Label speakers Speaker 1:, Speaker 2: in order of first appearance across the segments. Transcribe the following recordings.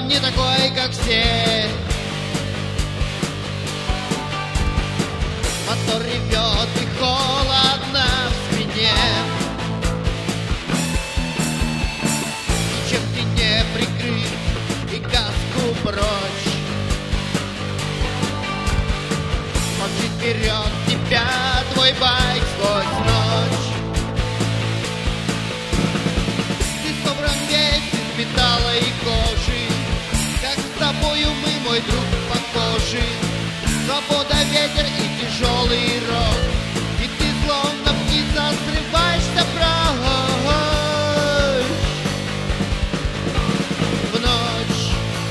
Speaker 1: он не такой, как все. Мотор ревет и холодно в спине. Ничем ты не прикрыт, и газку прочь. Мчит вперед тебя твой байк сквозь ночь. Ты собран весь из металла и кожи, как с тобою мы, мой друг, похожи. Свобода, ветер и тяжелый рок, и ты словно птица срываешься прочь в ночь.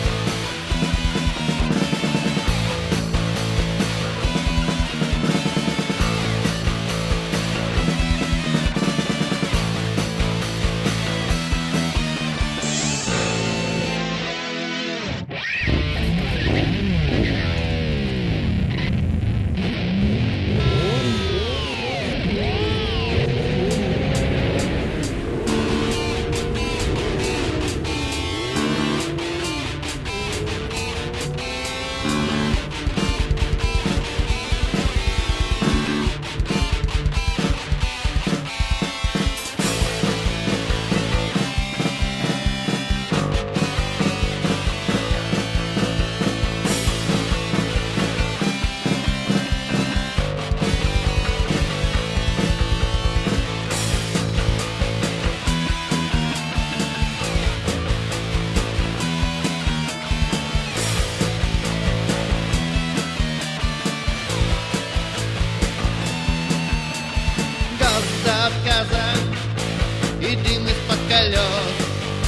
Speaker 1: Отказа и дым из-под колес.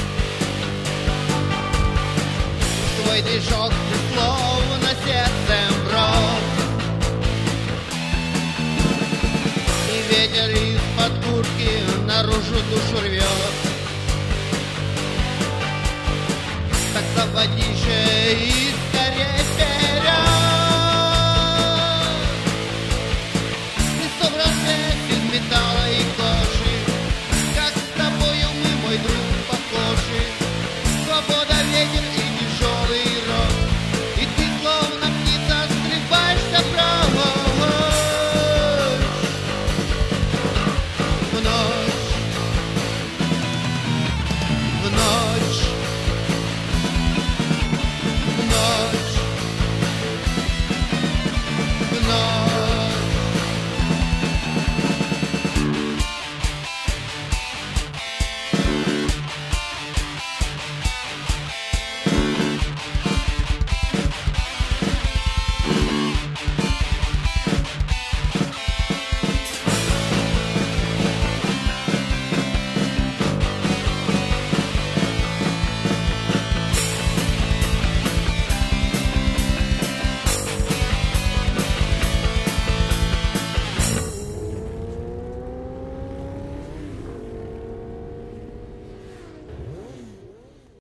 Speaker 1: Твой движок ты словно сердцем брос. И ветер из-под куртки наружу душу рвет. Так заводи же и скорее.